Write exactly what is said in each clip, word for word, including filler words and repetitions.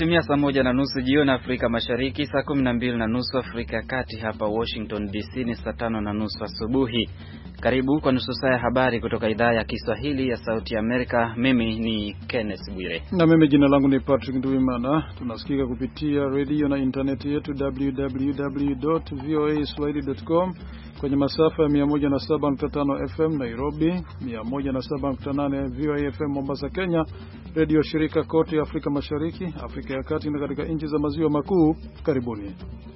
Imetimia saa moja na nusu jioni Afrika Mashariki, saa kumi na mbili na nusu Afrika ya Kati. Hapa Washington D C ni saa tano na nusu asubuhi. Karibu kwa nusu saa ya habari kutoka idhaa ya Kiswahili ya Sauti ya Amerika. Mimi ni Kenneth Bwire. Na mimi jina langu ni Patrick Nduwimana. Tunasikika kupitia radio na internet yetu w w w dot voa swahili dot com, kwenye masafa ya mia moja na saba nukta tano F M Nairobi, mia moja na saba nukta nane V O A F M Mombasa Kenya, radio shirika kote Afrika Mashariki, Afrika ya Kati na katika nchi za maziwa makuu. Karibuni.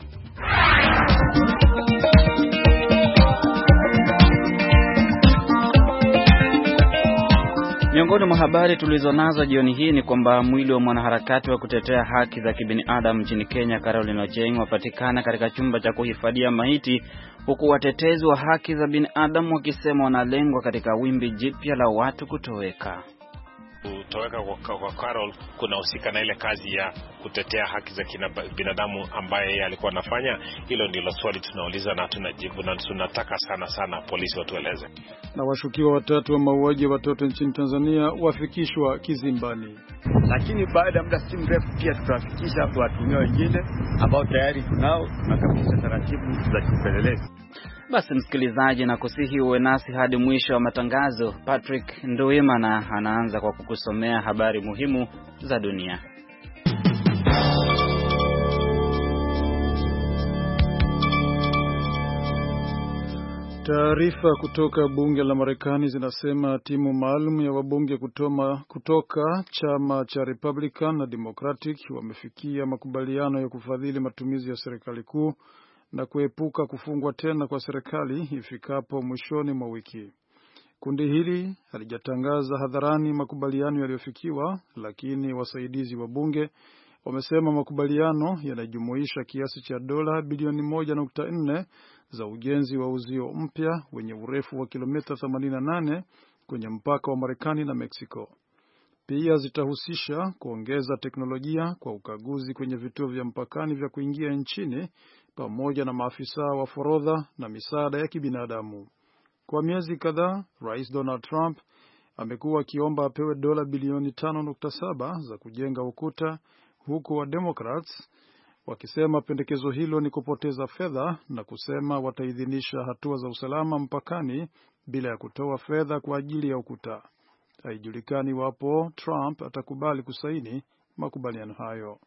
Miongoni mwa habari tulizonazo jioni hii ni kwamba mwili wa mwanaharakati wa kutetea haki za kibinadamu nchini Kenya, Caroline Ochieng, wapatikana katika chumba cha kuhifadhia maiti, huku watetezi wa haki za binadamu wakisema wanalengwa katika wimbi jipya la watu kutoweka. Kutoweka kwa, kwa Carol kunahusika na ile kazi ya kutetea haki za binadamu ambaye yeye alikuwa anafanya. Hilo ndilo swali tunauliza na tunajibu, na tunataka sana sana polisi watueleze. Na washukiwa watatu wa mauaji ya watoto nchini Tanzania wafikishwa kizimbani. Lakini baada ya muda si mrefu pia tutafikisha watumia wengine ambao tayari tunao na kabisa taratibu za kupeleleza. Basi msikilizaji, na kusihi uwe nasi hadi mwisho wa matangazo. Patrick Nduwimana anaanza kwa kukusomea habari muhimu za dunia. Taarifa kutoka bunge la Marekani zinasema timu maalum ya wabunge kutoma, kutoka chama cha Republican na Democratic wamefikia makubaliano ya kufadhili matumizi ya serikali kuu na kuepuka kufungwa tena kwa serikali ifikapo mwishoni mwa wiki. Kundi hili halijatangaza hadharani makubaliano yaliyofikiwa, lakini wasaidizi wa bunge wamesema makubaliano yanajumuisha kiasi cha dola bilioni moja nukta nne za ujenzi wa uzio mpya wenye urefu wa kilomita themanini na nane kwenye mpaka wa Marekani na Mexico. Pia zitahusisha kuongeza teknolojia kwa ukaguzi kwenye vituo vya mpakani vya kuingia nchini, pamoja na maafisa wa forodha na misaada ya kibinadamu. Kwa miezi kadhaa, Rais Donald Trump amekuwa akiomba apewe dola bilioni tano nukta saba za kujenga ukuta, huku wa Democrats wakisema pendekezo hilo ni kupoteza fedha na kusema wataidhinisha hatua za usalama mpakani bila ya kutoa fedha kwa ajili ya ukuta. Haijulikani wapo Trump atakubali kusaini makubaliano hayo.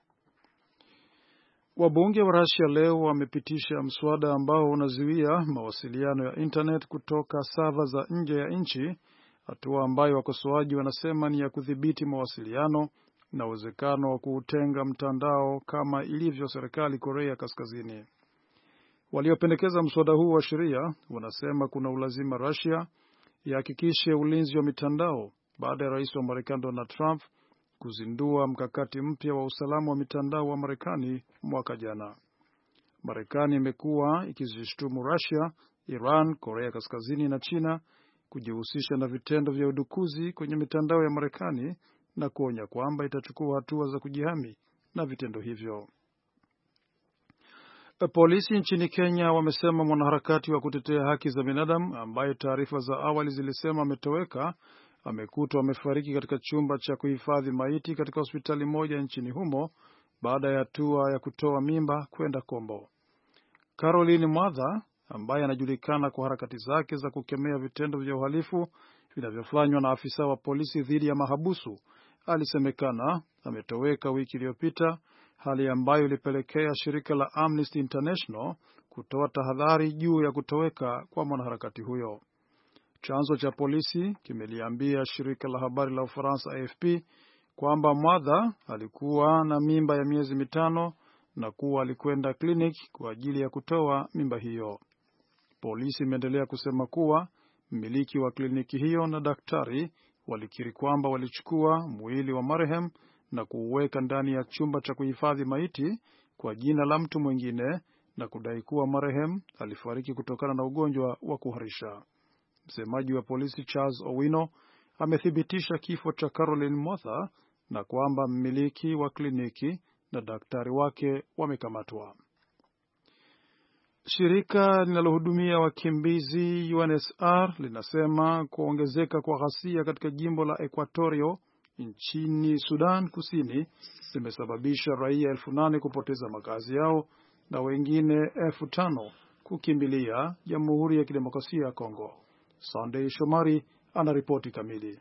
Wabunge wa Russia leo wamepitisha mswada ambao unazuia mawasiliano ya internet kutoka sava za nje ya nchi, hatua ambayo wakosoaji wanasema ni ya kudhibiti mawasiliano na uwezekano wa kuutenga mtandao kama ilivyo serikali Korea Kaskazini. Waliopendekeza mswada huu wa sheria wanasema kuna ulazima Russia ihakikishe ulinzi wa mitandao baada ya rais wa Marekani Donald Trump kuzindua mkakati mpya wa usalama wa mitandao wa Marekani mwaka jana. Marekani imekuwa ikizishtumu Russia, Iran, Korea Kaskazini na China kujihusisha na vitendo vya udukuzi kwenye mitandao ya Marekani na kuonya kwamba itachukua hatua za kujihami na vitendo hivyo. Polisi nchini Kenya wamesema mwanaharakati wa kutetea haki za binadamu ambaye taarifa za awali zilisema ametoweka amekutwa amefariki katika chumba cha kuhifadhi maiti katika hospitali moja nchini humo baada ya hatua ya kutoa mimba kwenda kombo. Caroline Mwadha, ambaye anajulikana kwa harakati zake za kukemea vitendo vya uhalifu vinavyofanywa na afisa wa polisi dhidi ya mahabusu, alisemekana ametoweka wiki iliyopita, hali ambayo ilipelekea shirika la Amnesty International kutoa tahadhari juu ya kutoweka kwa mwanaharakati huyo. Chanzo cha polisi kimeliambia shirika la habari la Ufaransa A F P kwamba Mwadha alikuwa na mimba ya miezi mitano na kuwa alikwenda kliniki kwa ajili ya kutoa mimba hiyo. Polisi imeendelea kusema kuwa mmiliki wa kliniki hiyo na daktari walikiri kwamba walichukua mwili wa marehemu na kuuweka ndani ya chumba cha kuhifadhi maiti kwa jina la mtu mwingine na kudai kuwa marehemu alifariki kutokana na ugonjwa wa kuharisha. Msemaji wa polisi Charles Owino amethibitisha kifo cha Caroline Mwadha na kwamba mmiliki wa kliniki na daktari wake wamekamatwa. Shirika linalohudumia wakimbizi U N H C R linasema kuongezeka kwa ghasia katika jimbo la Equatorio nchini Sudan Kusini zimesababisha raia elfu nane kupoteza makazi yao na wengine elfu tano kukimbilia Jamhuri ya Kidemokrasia ya Kongo. Sunday Shomari anaripoti kamili.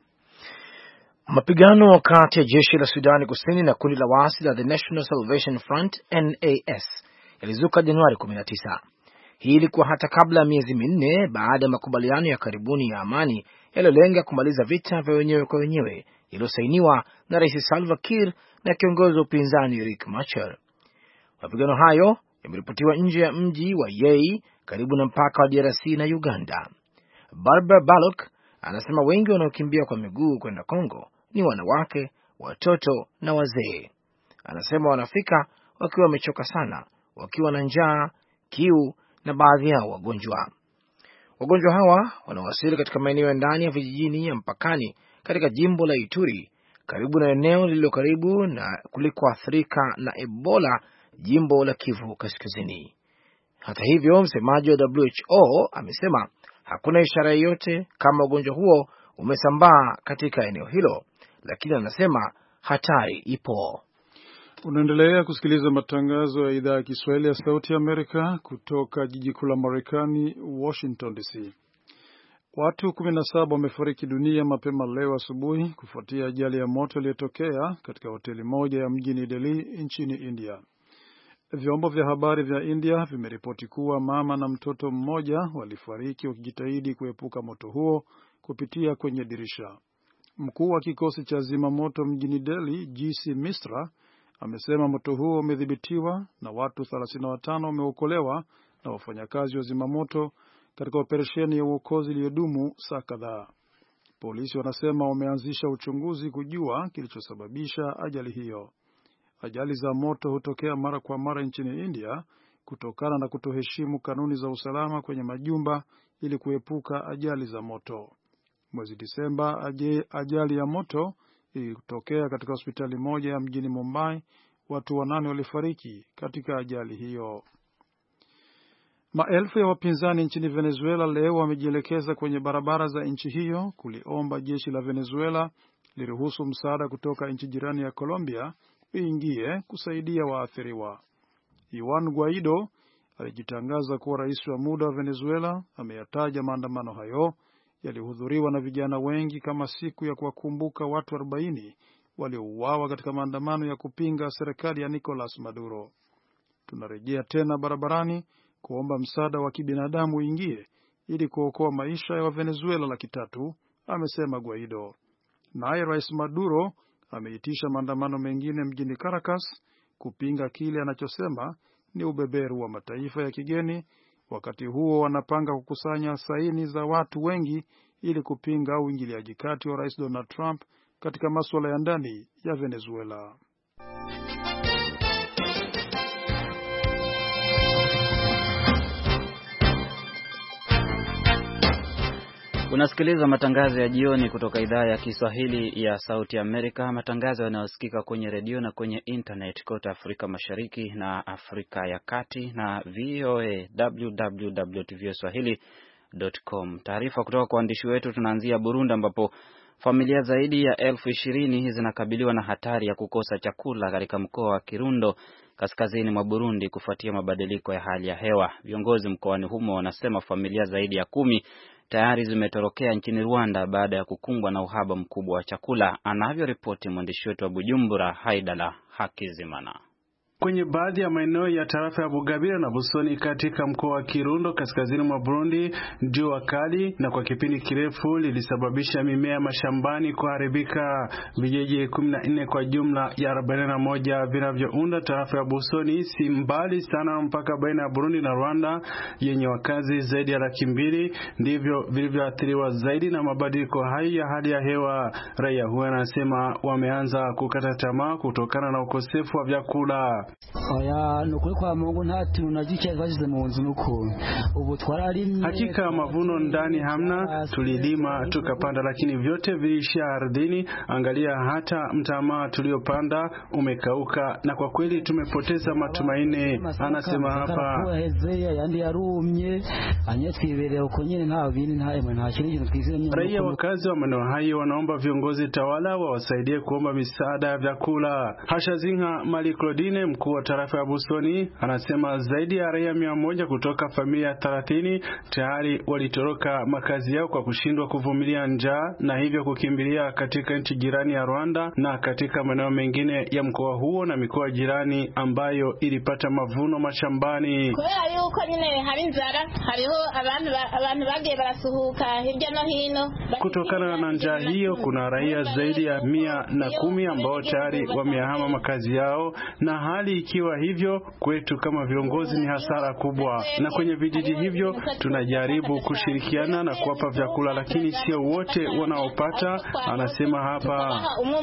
Mapigano kati ya jeshi la Sudani Kusini na kundi la waasi la The National Salvation Front N A S yalizuka Januari kumi na tisa. Hii ilikuwa hata kabla ya miezi minne baada ya makubaliano ya karibuni ya amani yaliyolenga kumaliza vita vya wenyewe kwa wenyewe yaliyosainiwa na Rais Salva Kiir na kiongozi wa upinzani Riek Machar. Mapigano hayo yameripotiwa nje ya mji wa Yei karibu na mpaka wa D R C na Uganda. Barbara Balok anasema wengi wanaokimbia kwa miguu kwenda Kongo ni wanawake, watoto na wazee. Anasema wanafika wakiwa wamechoka sana, wakiwa na njaa, kiu na baadhi yao wagonjwa. Wagonjwa hawa wanawasili katika maeneo ya ndani ya vijijini ya mpakani katika jimbo la Ituri, karibu na eneo lililo karibu na kulikoathirika na Ebola, jimbo la Kivu Kaskazini. Hata hivyo, msemaji wa W H O amesema hakuna ishara yoyote kama ugonjwa huo umesambaa katika eneo hilo, lakini anasema hatari ipo. Unaendelea kusikiliza matangazo ya idhaa ya Kiswahili ya Sauti ya Amerika kutoka jiji kuu la Marekani, Washington D C. Watu kumi na saba wamefariki dunia mapema leo asubuhi kufuatia ajali ya moto iliyotokea katika hoteli moja ya mjini Delhi nchini India. Vyombo vya habari vya India vimeripoti kuwa mama na mtoto mmoja walifariki wakijitahidi kuepuka moto huo kupitia kwenye dirisha. Mkuu wa kikosi cha zimamoto mjini Delhi, G C Misra, amesema moto huo umedhibitiwa na watu thelathini na watano wameokolewa na wafanyakazi wa zimamoto katika operesheni ya uokozi iliyodumu saa kadhaa. Polisi wanasema wameanzisha uchunguzi kujua kilichosababisha ajali hiyo. Ajali za moto hutokea mara kwa mara nchini India kutokana na kutoheshimu kanuni za usalama kwenye majumba ili kuepuka ajali za moto. Mwezi Disemba, ajali ya moto ilitokea katika hospitali moja ya mjini Mumbai. Watu wanane walifariki katika ajali hiyo. Maelfu ya wapinzani nchini Venezuela leo wamejielekeza kwenye barabara za nchi hiyo kuliomba jeshi la Venezuela liruhusu msaada kutoka nchi jirani ya Colombia uingie kusaidia waathiriwa. Juan Guaido alijitangaza kuwa rais wa muda wa Venezuela. Ameyataja maandamano hayo yalihudhuriwa na vijana wengi kama siku ya kuwakumbuka watu arobaini waliouawa katika maandamano ya kupinga serikali ya Nicolas Maduro. Tunarejea tena barabarani kuomba msaada wa kibinadamu uingie ili kuokoa maisha ya Wavenezuela laki tatu, amesema Guaido. Naye Rais Maduro ameitisha maandamano mengine mjini Caracas kupinga kile anachosema ni ubeberu wa mataifa ya kigeni. Wakati huo wanapanga kukusanya saini za watu wengi ili kupinga uingiliaji kati wa Rais Donald Trump katika masuala ya ndani ya Venezuela. Unasikiliza matangazo ya jioni kutoka idhaa ya Kiswahili ya Sauti Amerika, matangazo yanayosikika kwenye redio na kwenye internet kote Afrika Mashariki na Afrika ya Kati na V O A w w w dot v o swahili dot com. Taarifa kutoka kwa waandishi wetu, tunaanzia Burundi ambapo familia zaidi ya elfu ishirini zinakabiliwa na hatari ya kukosa chakula katika mkoa wa Kirundo kaskazini mwa Burundi kufuatia mabadiliko ya hali ya hewa. Viongozi mkoani humo wanasema familia zaidi ya kumi tayari zimetorokea nchini Rwanda baada ya kukumbwa na uhaba mkubwa wa chakula, anavyoripoti mwandishi wetu wa Bujumbura Haidala Hakizimana. Kwenye baadhi ya maeneo ya tarafa ya Bugabira na Busoni katika mkoa wa Kirundo kaskazini mwa Burundi, jua kali na kwa kipindi kirefu lilisababisha mimea mashambani kuharibika. Vijiji kumi na nne kwa jumla ya arobaini na moja vinavyounda tarafa ya Busoni si mbali sana mpaka baina ya Burundi na Rwanda yenye wakazi zaidi ya laki mbili ndivyo vilivyoathiriwa zaidi na mabadiliko haya ya hali ya hewa. Raia huwa anasema wameanza kukata tamaa kutokana na ukosefu wa vyakula. Hakika mavuno ndani hamna, tulilima tukapanda, lakini vyote vilisha ardhini. Angalia hata mtama tuliopanda umekauka, na kwa kweli tumepoteza matumaini, anasema hapa. Raia wakazi wa maeneo hayo wanaomba viongozi tawala wawasaidie kuomba misaada ya vyakula. Hashazinga Mali Claudine, mkuu wa tarafa ya Busoni, anasema zaidi ya raia mia moja kutoka familia thelathini tayari walitoroka makazi yao kwa kushindwa kuvumilia njaa na hivyo kukimbilia katika nchi jirani ya Rwanda na katika maeneo mengine ya mkoa huo na mikoa jirani ambayo ilipata mavuno mashambani. Kutokana na njaa hiyo, kuna raia zaidi ya mia na kumi ambao tayari wamehama makazi yao, na hali ikiwa hivyo kwetu kama viongozi ni hasara kubwa. Na kwenye vijiji hivyo tunajaribu kushirikiana na kuwapa vyakula, lakini sio wote wanaopata, anasema hapa.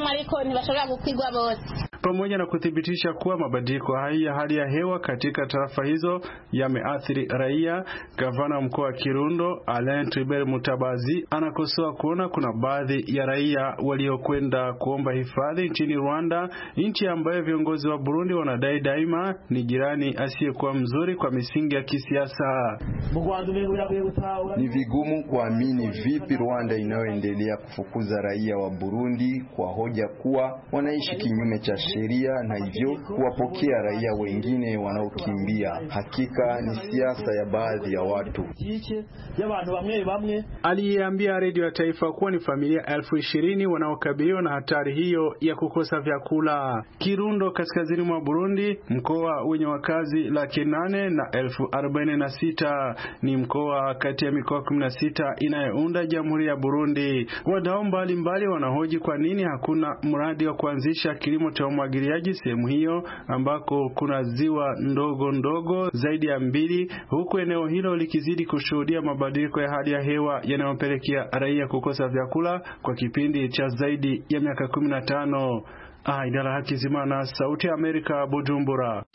Pamoja na kuthibitisha kuwa mabadiliko haya ya hali ya hewa katika tarafa hizo yameathiri raia, gavana mkoa wa Kirundo Alain Tribert Mutabazi anakosoa kuona kuna baadhi ya raia waliokwenda kuomba hifadhi nchini Rwanda, nchi ambayo viongozi wa Burundi wanadai daima ni jirani asiyekuwa mzuri kwa misingi ya kisiasa. Ni vigumu kuamini vipi Rwanda inayoendelea kufukuza raia wa Burundi kwa hoja kuwa wanaishi kinyume cha sheria na hivyo kuwapokea raia wengine wanaokimbia. Hakika ni siasa ya baadhi ya watu. Aliambia Radio ya Taifa kuwa ni familia elfu ishirini wanaokabiliwa na hatari hiyo ya kukosa vyakula. Kirundo kaskazini mwa Burundi, mkoa wenye wakazi laki nane na elfu arobaini na sita, ni mkoa kati ya mikoa kumi na sita inayounda Jamhuri ya Burundi. Wadau mbalimbali wanahoji kwa nini hakuna mradi wa kuanzisha kilimo cha umwagiliaji sehemu hiyo ambako kuna ziwa ndogo ndogo zaidi ya mbili, huku eneo hilo likizidi kushuhudia mabadiliko ya hali ya hewa yanayopelekea raia kukosa vyakula kwa kipindi cha zaidi ya miaka kumi na tano. Ah, Idara Hakizimana, Sauti ya Amerika, Bujumbura.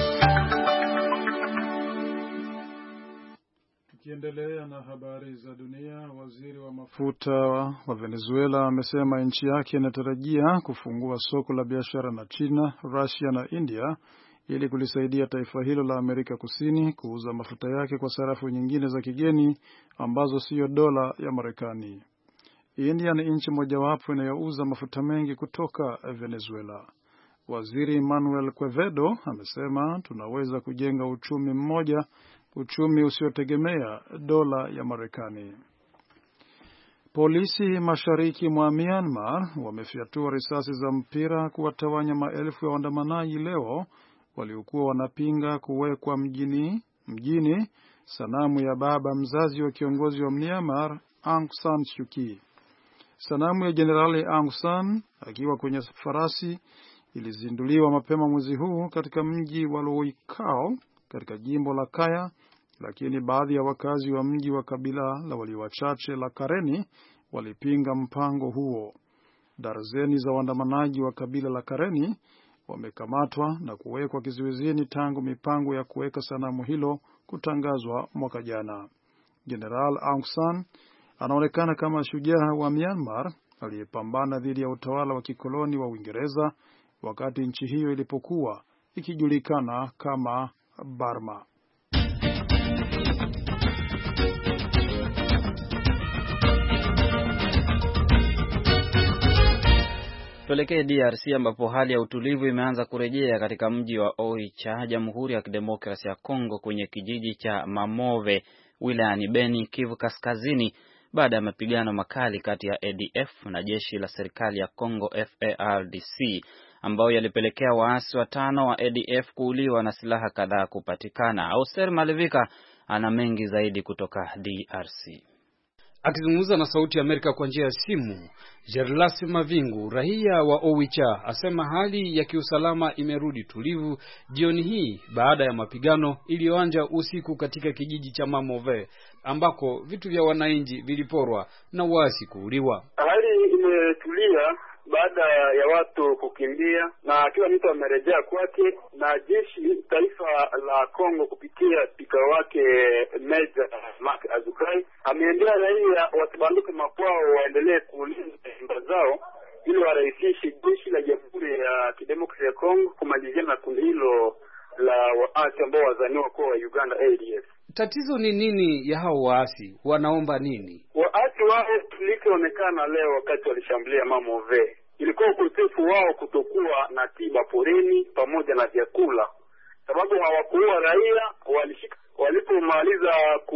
Tukiendelea na habari za dunia, waziri wa mafuta wa Venezuela amesema nchi yake inatarajia kufungua soko la biashara na China, Russia na India ili kulisaidia taifa hilo la Amerika Kusini kuuza mafuta yake kwa sarafu nyingine za kigeni ambazo sio dola ya Marekani. India ni nchi mojawapo inayouza mafuta mengi kutoka Venezuela. Waziri Manuel Quevedo amesema tunaweza kujenga uchumi mmoja, uchumi usiotegemea dola ya Marekani. Polisi mashariki mwa Myanmar wamefyatua risasi za mpira kuwatawanya maelfu ya waandamanaji leo waliokuwa wanapinga kuwekwa mjini mjini sanamu ya baba mzazi wa kiongozi wa Myanmar Aung San Suu Kyi. Sanamu ya Jenerali Aung San akiwa kwenye farasi ilizinduliwa mapema mwezi huu katika mji wa Loikao katika jimbo la Kaya, lakini baadhi ya wakazi wa mji wa kabila la walio wachache la Kareni walipinga mpango huo. Darzeni za waandamanaji wa kabila la Kareni wamekamatwa na kuwekwa kizuizini tangu mipango ya kuweka sanamu hilo kutangazwa mwaka jana. General Aung San anaonekana kama shujaa wa Myanmar aliyepambana dhidi ya utawala wa kikoloni wa Uingereza wakati nchi hiyo ilipokuwa ikijulikana kama Burma. Tuelekee D R C ambapo hali ya utulivu imeanza kurejea katika mji wa Oicha, Jamhuri ya Kidemokrasia ya Kongo, kwenye kijiji cha Mamove wilayani Beni, Kivu Kaskazini, baada ya mapigano makali kati ya A D F na jeshi la serikali ya Kongo F A R D C ambao yalipelekea waasi watano wa A D F kuuliwa na silaha kadhaa kupatikana. Auser Malivika ana mengi zaidi kutoka D R C. Akizungumza na Sauti ya Amerika kwa njia ya simu, Gerlas Mavingu, raia wa Owicha, asema hali ya kiusalama imerudi tulivu jioni hii baada ya mapigano iliyoanza usiku katika kijiji cha Mamove ambako vitu vya wananchi viliporwa na waasi kuuliwa. Hali imetulia baada ya watu kukimbia na kila mtu amerejea kwake, na jeshi taifa la Kongo kupitia spika wake Meja Mark Azukai ameendelea raia wasibanduke makwao, waendelee kulinda nyumba zao ili warahisishe jeshi la Jamhuri ya Kidemokrasia ya Kongo kumalizia na kundi hilo la waasi ambao wazaniwa kwa wa Uganda A D F. Tatizo ni nini ya hao waasi? Wanaomba nini? Waasi wao tulikoonekana leo wakati walishambulia Mamove, ilikuwa ukosefu wao kutokuwa na tiba porini pamoja na vyakula, sababu hawakuua raia. Walishika walipomaliza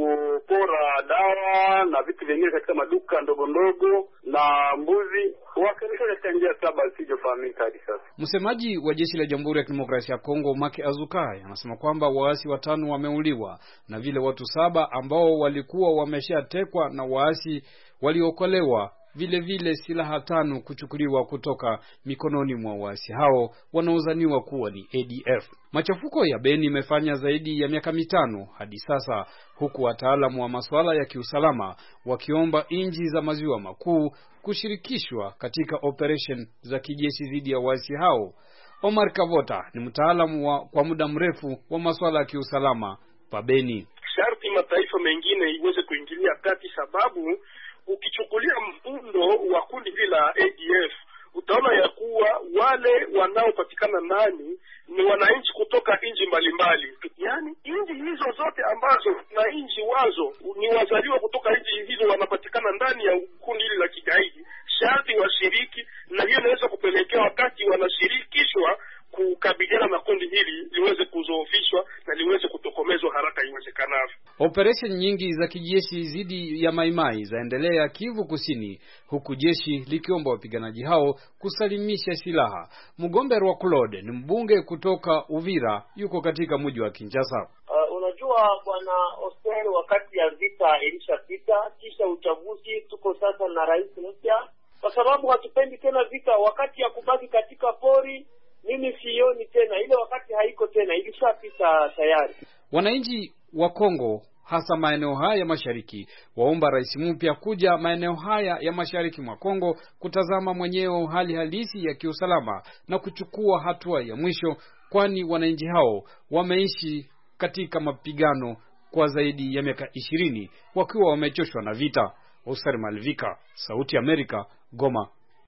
kupora dawa na vitu vingine katika maduka ndogo ndogo na mbuzi, wakanisha katika njia saba zisizofahamika hadi sasa. Msemaji wa jeshi la Jamhuri ya Kidemokrasia ya Kongo Mark Azukai anasema kwamba waasi watano wameuliwa na vile watu saba ambao walikuwa wameshatekwa na waasi waliokolewa, vile vile silaha tano kuchukuliwa kutoka mikononi mwa waasi hao wanaozaniwa kuwa ni A D F. Machafuko ya Beni imefanya zaidi ya miaka mitano hadi sasa, huku wataalamu wa masuala ya kiusalama wakiomba nchi za maziwa makuu kushirikishwa katika operation za kijeshi dhidi ya waasi hao. Omar Kavota ni mtaalamu wa kwa muda mrefu wa masuala ya kiusalama pa Beni. Sharti mataifa mengine iweze kuingilia kati, sababu ukichukulia mfundo wa kundi hili la A D F utaona ya kuwa wale wanaopatikana ndani ni wananchi kutoka nchi mbalimbali. Yaani nchi hizo zote ambazo na nchi wazo ni wazaliwa kutoka nchi hizo wanapatikana ndani ya kundi hili la kigaidi, sharti washiriki, na hiyo inaweza kupelekea wakati wanashirikishwa kukabiliana na kundi hili liweze kuzoofishwa na liweze kutokomezwa haraka iwezekanavyo. Operation nyingi za kijeshi dhidi ya Maimai zaendelea Kivu Kusini, huku jeshi likiomba wapiganaji hao kusalimisha silaha. Mgomberwa Claude ni mbunge kutoka Uvira, yuko katika mji wa Kinshasa. Uh, unajua bwana Oscar, wakati ya vita ilishapita, kisha uchaguzi, tuko sasa na rais mpya, kwa sababu hatupendi tena vita. Wakati ya kubaki katika pori mimi sioni tena, ile wakati haiko tena, ilishapita tayari. Wananchi wa Kongo hasa maeneo haya ya mashariki waomba rais mpya kuja maeneo haya ya mashariki mwa Kongo kutazama mwenyewe hali halisi ya kiusalama na kuchukua hatua ya mwisho, kwani wananchi hao wameishi katika mapigano kwa zaidi ya miaka ishirini wakiwa wamechoshwa na vita. Oscar Malvika, Sauti ya Amerika, Goma.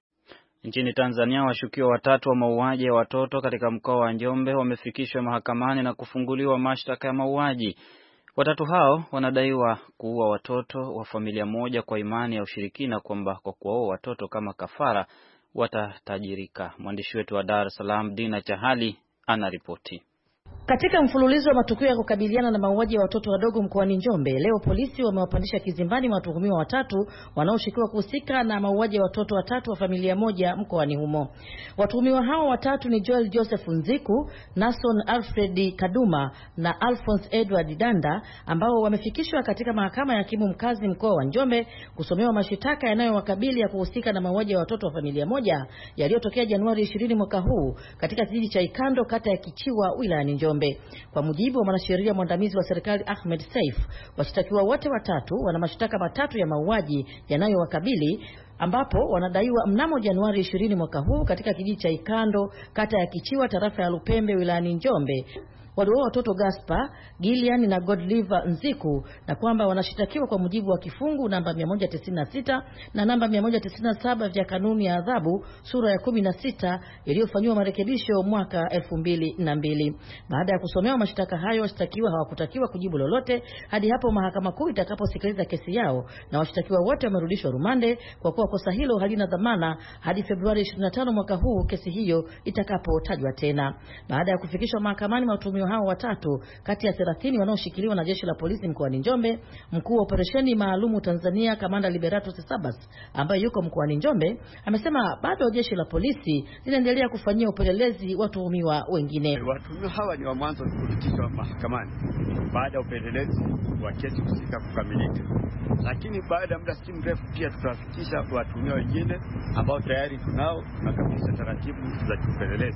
Nchini Tanzania, washukiwa watatu wa mauaji ya watoto katika mkoa wa Njombe wamefikishwa mahakamani na kufunguliwa mashtaka ya mauaji. Watatu hao wanadaiwa kuua watoto wa familia moja kwa imani ya ushirikina kwamba kwa kuoa watoto kama kafara watatajirika. Mwandishi wetu wa Dar es Salaam Dina Chahali anaripoti. Katika mfululizo wa matukio ya kukabiliana na mauaji ya watoto wadogo mkoani Njombe, leo polisi wamewapandisha kizimbani watuhumiwa watatu wanaoshukiwa kuhusika na mauaji ya watoto watatu wa familia moja mkoani humo. Watuhumiwa hao watatu ni Joel Joseph Nziku, Nason Alfred Kaduma na Alphonse Edward Danda, ambao wamefikishwa katika mahakama ya hakimu mkazi mkoa wa Njombe kusomewa mashitaka yanayowakabili ya kuhusika na mauaji ya watoto wa familia moja yaliyotokea Januari ishirini mwaka huu katika kijiji cha Ikando, kata ya Kichiwa, wilayani Njombe. Kwa mujibu wa mwanasheria mwandamizi wa serikali Ahmed Saif, washtakiwa wote watatu wana mashtaka matatu ya mauaji yanayowakabili, ambapo wanadaiwa mnamo Januari ishirini mwaka huu katika kijiji cha Ikando, kata ya Kichiwa, tarafa ya Lupembe, wilayani Njombe, waliua watoto Gaspar, Gillian na Godliver Nziku, na kwamba wanashitakiwa kwa mujibu wa kifungu namba mia moja tisini na sita na namba mia moja tisini na saba vya kanuni ya adhabu sura ya kumi na sita iliyofanywa marekebisho mwaka elfu mbili na mbili. Baada ya kusomewa mashtaka hayo, washtakiwa hawakutakiwa kujibu lolote hadi hapo mahakama kuu itakaposikiliza kesi yao, na washtakiwa wote wamerudishwa rumande kwa kuwa kosa hilo halina dhamana hadi Februari ishirini na tano mwaka huu kesi hiyo itakapotajwa tena. Baada ya kufikishwa mahakamani watuhumiwa hao watatu kati ya thelathini wanaoshikiliwa na jeshi la polisi mkoani Njombe, mkuu wa operesheni maalumu Tanzania Kamanda Liberato Sabas, ambaye yuko mkoani Njombe, amesema bado jeshi la polisi linaendelea kufanyia upelelezi watuhumiwa wengine. Watuhumiwa hawa ni wa mwanzo kufikishwa mahakamani baada ya upelelezi wa kesi husika kukamilika, lakini baada ya muda si mrefu pia tutawafikisha watuhumiwa wengine ambao tayari tunao tunakamilisha taratibu za upelelezi.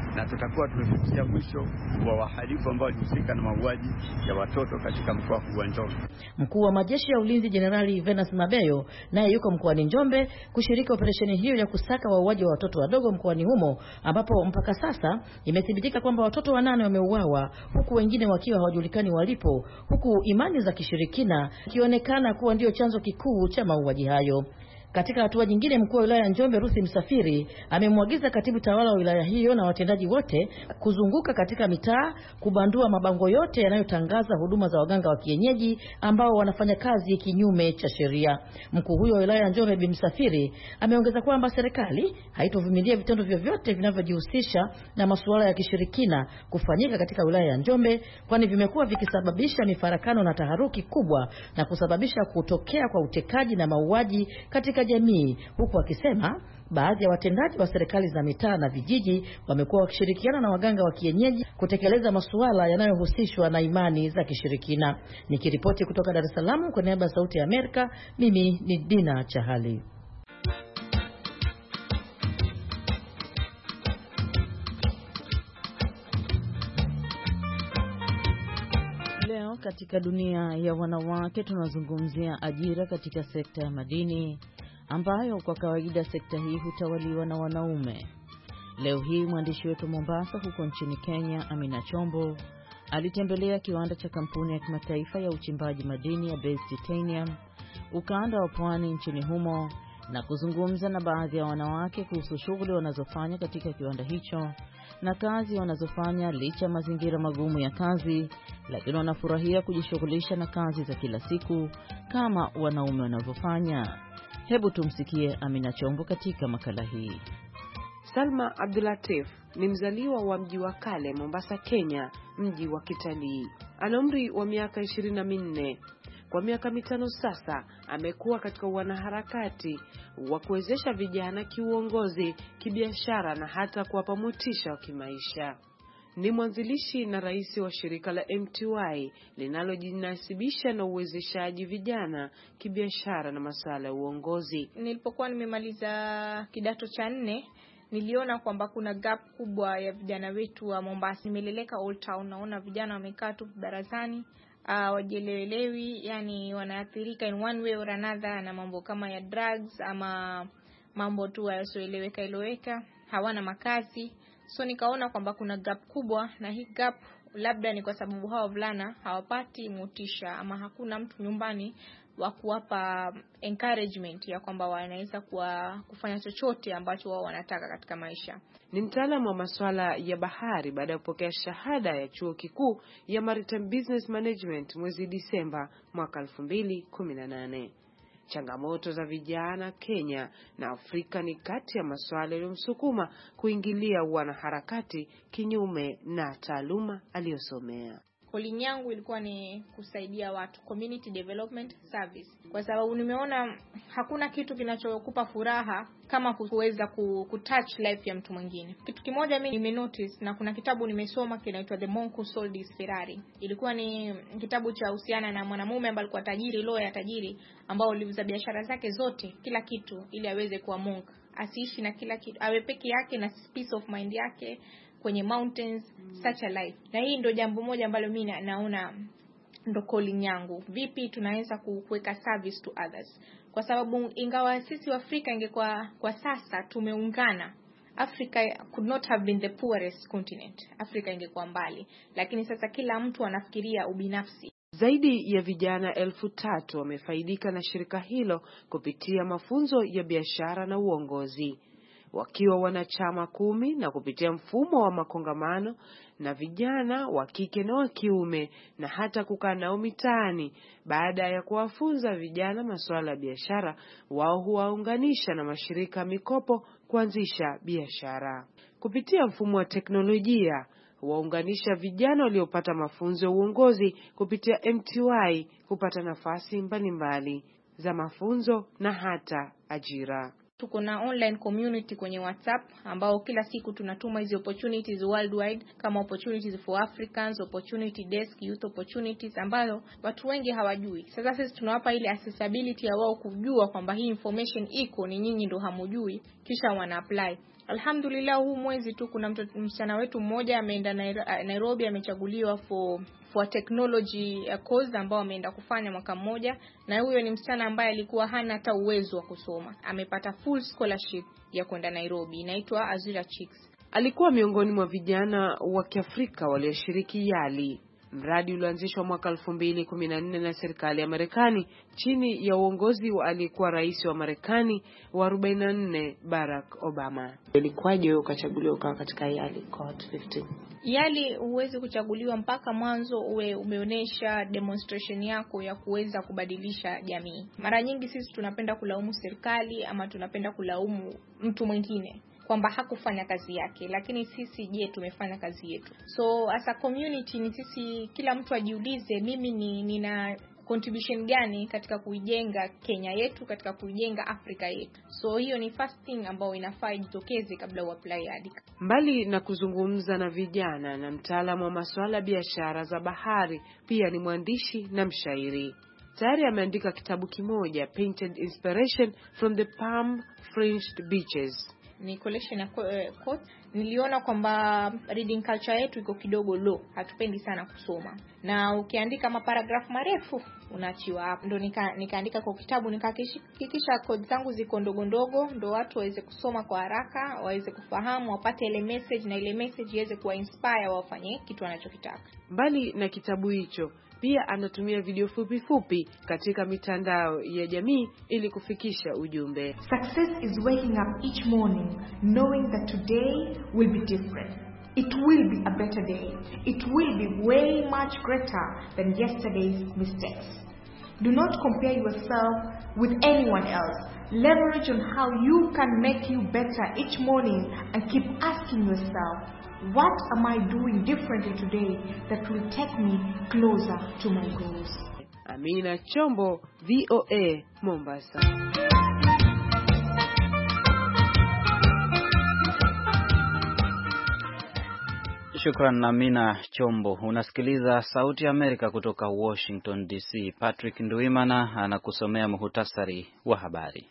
na tutakuwa tumefikia mwisho wa wahalifu ambao walihusika na mauaji ya watoto katika mkoa wa Njombe. Mkuu wa majeshi ya ulinzi Jenerali Venance Mabeyo naye yuko mkoani Njombe kushiriki operesheni hiyo ya kusaka wauaji wa watoto wadogo mkoani humo, ambapo mpaka sasa imethibitika kwamba watoto wanane wameuawa huku wengine wakiwa hawajulikani walipo, huku imani za kishirikina ikionekana kuwa ndio chanzo kikuu cha mauaji hayo. Katika hatua nyingine, mkuu wa wilaya ya Njombe Ruthi Msafiri amemwagiza katibu tawala wa wilaya hiyo na watendaji wote kuzunguka katika mitaa kubandua mabango yote yanayotangaza huduma za waganga wa kienyeji ambao wanafanya kazi kinyume cha sheria. Mkuu huyo wa wilaya ya Njombe Bi Msafiri ameongeza kwamba serikali haitovumilia vitendo vyovyote vinavyojihusisha na masuala ya kishirikina kufanyika katika wilaya ya Njombe, kwani vimekuwa vikisababisha mifarakano na taharuki kubwa na kusababisha kutokea kwa utekaji na mauaji katika jamii, huku akisema baadhi ya watendaji wa serikali za mitaa na vijiji wamekuwa wakishirikiana na waganga wa kienyeji kutekeleza masuala yanayohusishwa na imani za kishirikina. Nikiripoti kutoka Dar es Salaam kwa niaba ya Sauti ya Amerika, mimi ni Dina Chahali. Leo katika dunia ya wanawake tunazungumzia ajira katika sekta ya madini, ambayo kwa kawaida sekta hii hutawaliwa na wanaume. Leo hii mwandishi wetu Mombasa huko nchini Kenya, Amina Chombo, alitembelea kiwanda cha kampuni ya kimataifa ya uchimbaji madini ya Base Titanium ukanda wa Pwani nchini humo na kuzungumza na baadhi ya wanawake kuhusu shughuli wanazofanya katika kiwanda hicho na kazi wanazofanya licha ya mazingira magumu ya kazi, lakini wanafurahia kujishughulisha na kazi za kila siku kama wanaume wanavyofanya. Hebu tumsikie Amina Chombo katika makala hii. Salma Abdulatif ni mzaliwa wa mji wa kale Mombasa, Kenya, mji wa kitalii. Ana umri wa miaka ishirini na minne. Kwa miaka mitano sasa amekuwa katika wanaharakati wa kuwezesha vijana kiuongozi, kibiashara na hata kuwapa motisha wa kimaisha. Ni mwanzilishi na rais wa shirika la M T Y linalojinasibisha na uwezeshaji vijana kibiashara na masuala ya uongozi. Nilipokuwa nimemaliza kidato cha nne, niliona kwamba kuna gap kubwa ya vijana wetu wa Mombasa. Nimeleleka Old Town, naona vijana wamekaa tu barazani, uh, wajielewelewi, yani wanaathirika in one way or another na mambo kama ya drugs ama mambo tu yasioeleweka eleweka, hawana makazi. So nikaona kwamba kuna gap kubwa, na hii gap labda ni kwa sababu hao vulana hawapati motisha ama hakuna mtu nyumbani wa kuwapa encouragement ya kwamba wanaweza kuwa kufanya chochote ambacho wao wanataka katika maisha. Ni mtaalamu wa masuala ya bahari baada ya kupokea shahada ya chuo kikuu ya Maritime Business Management mwezi Disemba mwaka elfu mbili kumi na nane. Changamoto za vijana Kenya na Afrika ni kati ya masuala yaliyomsukuma kuingilia wanaharakati kinyume na taaluma aliyosomea. Calling yangu ilikuwa ni kusaidia watu, community development service, kwa sababu nimeona hakuna kitu kinachokupa furaha kama kuweza kutouch life ya mtu mwingine. Kitu kimoja mimi nimenotice, na kuna kitabu nimesoma kinaitwa The Monk Who Sold His Ferrari. Ilikuwa ni kitabu cha uhusiana na mwanamume ambaye alikuwa tajiri, lawyer tajiri, ambao aliuza biashara zake zote, kila kitu, ili aweze kuwa monk, asiishi na kila kitu, awe peke yake na peace of mind yake kwenye mountains, such a life. Na hii ndio jambo moja ambalo mimi naona ndo calling yangu. Vipi tunaweza kuweka service to others? Kwa sababu ingawa sisi wa Afrika ingekuwa kwa sasa tumeungana, Africa could not have been the poorest continent. Afrika ingekuwa mbali, lakini sasa kila mtu anafikiria ubinafsi. Zaidi ya vijana elfu tatu wamefaidika na shirika hilo kupitia mafunzo ya biashara na uongozi, wakiwa wanachama kumi na kupitia mfumo wa makongamano na vijana wa kike na wa kiume, na hata kukaa nao mitaani. Baada ya kuwafunza vijana masuala ya biashara, wao huwaunganisha na mashirika mikopo kuanzisha biashara. Kupitia mfumo wa teknolojia, waunganisha vijana waliopata mafunzo ya uongozi kupitia M T Y kupata nafasi mbalimbali za mafunzo na hata ajira. Tuko na online community kwenye WhatsApp ambao kila siku tunatuma hizo opportunities worldwide, kama opportunities for Africans, opportunity desk, youth opportunities, ambayo watu wengi hawajui. Sasa sisi tunawapa ile accessibility ya wao kujua kwamba hii information iko, ni nyinyi ndo hamujui, kisha wana apply. Alhamdulillah, huu mwezi tu kuna msichana wetu mmoja ameenda Nairobi, amechaguliwa for for technology course ambao ameenda kufanya mwaka mmoja, na huyo ni msichana ambaye alikuwa hana hata uwezo wa kusoma. Amepata full scholarship ya kwenda Nairobi, inaitwa Azura Chicks. Alikuwa miongoni mwa vijana wa Kiafrika walioshiriki YALI, mradi ulioanzishwa mwaka elfu mbili kumi na nne na serikali ya Marekani chini ya uongozi wa aliyekuwa rais wa Marekani wa arobaini na nne Barack Obama. Ilikuwaje wewe ukachaguliwa ukawa katika YALI Cohort fifteen? YALI huwezi kuchaguliwa mpaka mwanzo uwe umeonesha demonstration yako ya kuweza kubadilisha jamii. Mara nyingi sisi tunapenda kulaumu serikali ama tunapenda kulaumu mtu mwingine kwamba hakufanya kazi yake, lakini sisi je, tumefanya kazi yetu? So as a community ni sisi, kila mtu ajiulize, mimi ni nina contribution gani katika kuijenga Kenya yetu, katika kuijenga Afrika yetu. So hiyo ni first thing ambayo inafaa ijitokeze kabla uapply hadi. Mbali na kuzungumza na vijana na mtaalamu wa masuala ya biashara za bahari, pia ni mwandishi na mshairi. Tayari ameandika kitabu kimoja, Painted Inspiration from the Palm Fringed Beaches. Ni collection ya quotes. Niliona kwamba reading culture yetu iko kidogo low, hatupendi sana kusoma, na ukiandika maparagraph marefu unaachiwa hapo. Ndio nika, nikaandika kwa kitabu, nikahakikisha quotes zangu ziko ndogo ndogo, ndio watu waweze kusoma kwa haraka, waweze kufahamu, wapate ile message, na ile message iweze kuwa inspire wafanye kitu wanachokitaka. Mbali na kitabu hicho, pia anatumia video fupi fupi katika mitandao ya jamii ili kufikisha ujumbe. Success is waking up each morning knowing that today will be different. It will be a better day. It will be way much greater than yesterday's mistakes. Do not compare yourself with anyone else. Leverage on how you can make you better each morning and keep asking yourself, what am I doing differently today that will take me closer to my goals? Amina Chombo, V O A, Mombasa. Shukran Amina Chombo. Unasikiliza Sauti ya Amerika kutoka Washington D C. Patrick Nduimana anakusomea muhtasari wa habari.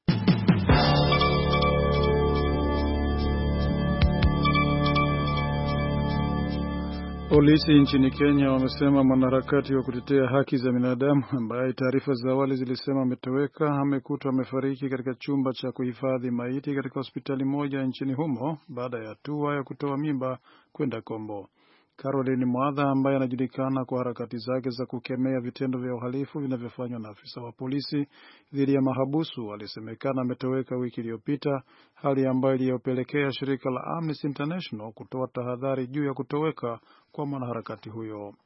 Polisi nchini Kenya wamesema mwanaharakati wa kutetea haki za binadamu ambaye taarifa za awali zilisema ametoweka amekutwa amefariki katika chumba cha kuhifadhi maiti katika hospitali moja nchini humo baada ya hatua ya kutoa mimba kwenda kombo. Caroline Mwadha ambaye anajulikana kwa harakati zake za kukemea vitendo vya uhalifu vinavyofanywa na afisa wa polisi dhidi ya mahabusu alisemekana ametoweka wiki iliyopita, hali ambayo iliyopelekea shirika la Amnesty International kutoa tahadhari juu ya kutoweka kwa mwanaharakati huyo.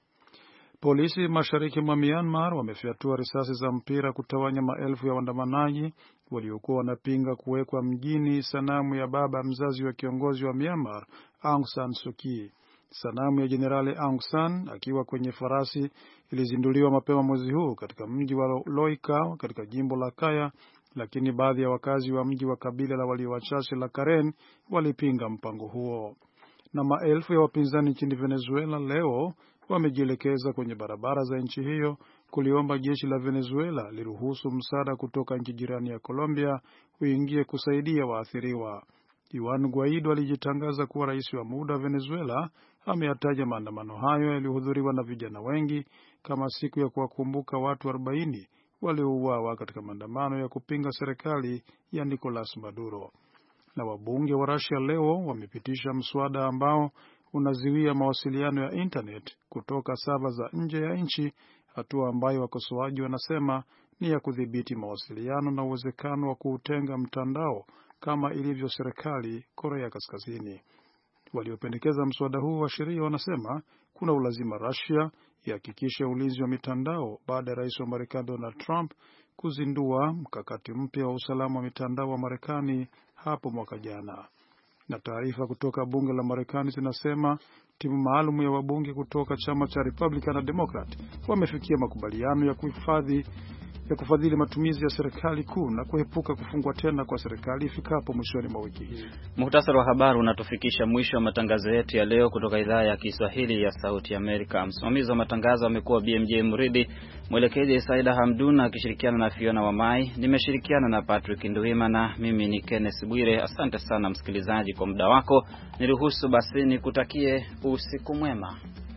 Polisi mashariki mwa Myanmar wamefyatua risasi za mpira kutawanya maelfu ya waandamanaji waliokuwa wanapinga kuwekwa mjini sanamu ya baba mzazi wa kiongozi wa Myanmar, Aung San Suu Kyi. Sanamu ya Jenerali Aung San akiwa kwenye farasi ilizinduliwa mapema mwezi huu katika mji wa Loikaw katika jimbo la Kaya, lakini baadhi ya wakazi wa mji wa kabila la walio wachache la Karen walipinga mpango huo. Na maelfu ya wapinzani nchini Venezuela leo wamejielekeza kwenye barabara za nchi hiyo kuliomba jeshi la Venezuela liruhusu msaada kutoka nchi jirani ya Colombia uingie kusaidia waathiriwa. Juan Guaido alijitangaza kuwa rais wa muda wa Venezuela. Ameyataja maandamano hayo yaliyohudhuriwa na vijana wengi kama siku ya kuwakumbuka watu arobaini waliouawa katika maandamano ya kupinga serikali ya Nicolas Maduro. Na wabunge wa Russia leo wamepitisha mswada ambao unazuia mawasiliano ya internet kutoka sava za nje ya nchi, hatua ambayo wakosoaji wanasema ni ya kudhibiti mawasiliano na uwezekano wa kuutenga mtandao kama ilivyo serikali Korea Kaskazini. Waliopendekeza mswada huu wa sheria wanasema kuna ulazima Russia ihakikishe ulinzi wa mitandao baada ya rais wa Marekani Donald Trump kuzindua mkakati mpya wa usalama wa mitandao wa Marekani hapo mwaka jana. Na taarifa kutoka bunge la Marekani zinasema timu maalum ya wabunge kutoka chama cha Republican na Democrat wamefikia makubaliano ya kuhifadhi ya kufadhili matumizi ya serikali kuu na kuepuka kufungwa tena kwa serikali ifikapo mwishoni mwa wiki hii. Muhtasari wa habari unatufikisha mwisho wa matangazo yetu ya leo kutoka idhaa ya Kiswahili ya Sauti Amerika. Msimamizi wa matangazo amekuwa B M J Muridi, mwelekezi Saida Hamduna akishirikiana na Fiona Wamai. Nimeshirikiana na Patrick Nduwimana, mimi ni Kenneth Bwire. Asante sana msikilizaji kwa muda wako. Niruhusu basi nikutakie usiku mwema.